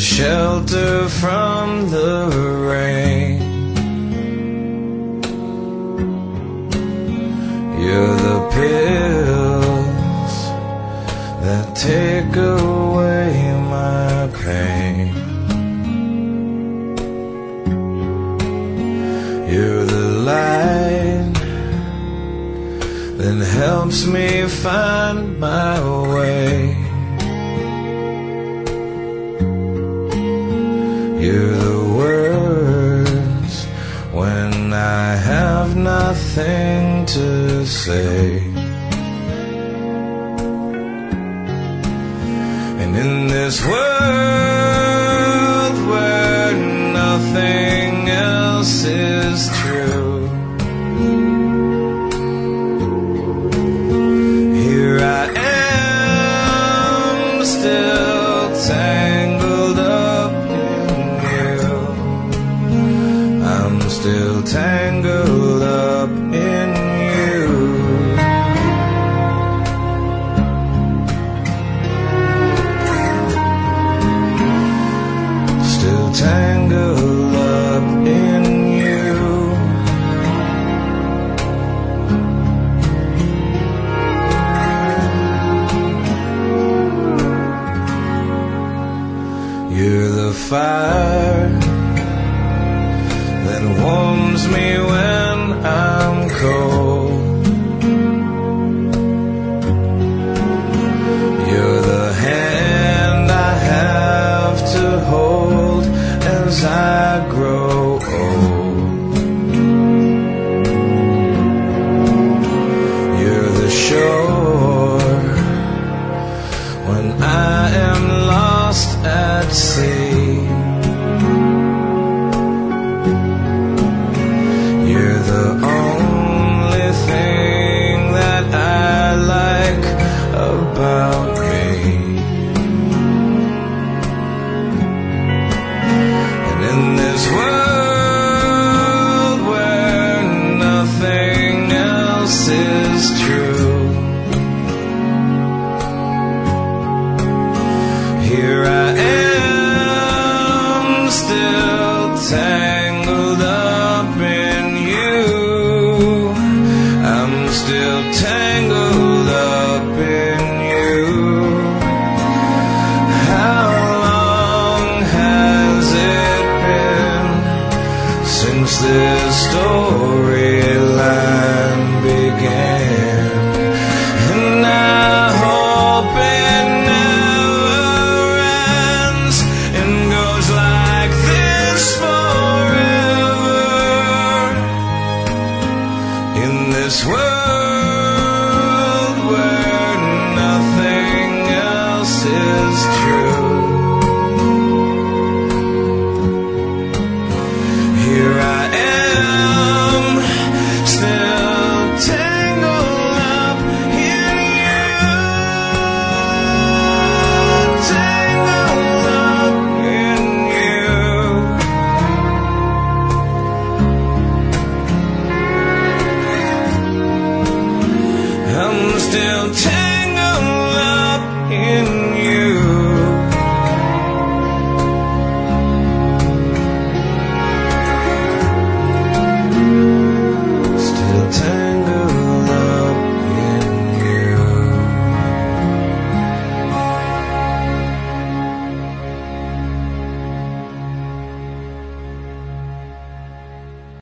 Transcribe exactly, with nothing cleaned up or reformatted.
shelter from the rain. You're the pills that take away my pain. You're the light that helps me find my way. You're the words when I have nothing to say. And in this world where nothing else is true, here I am still tangled up in you. I'm still tangled up in you. Still tangled up in you. You're the fire that warms me when I'm cold. You're the hand I have to hold as I grow old. You're the shore when I am lost at sea. You're the only thing that I like about me. And in this world where nothing else is true, here I am still tangled up in you. I'm still tangled up in you. How long has it been since this storyline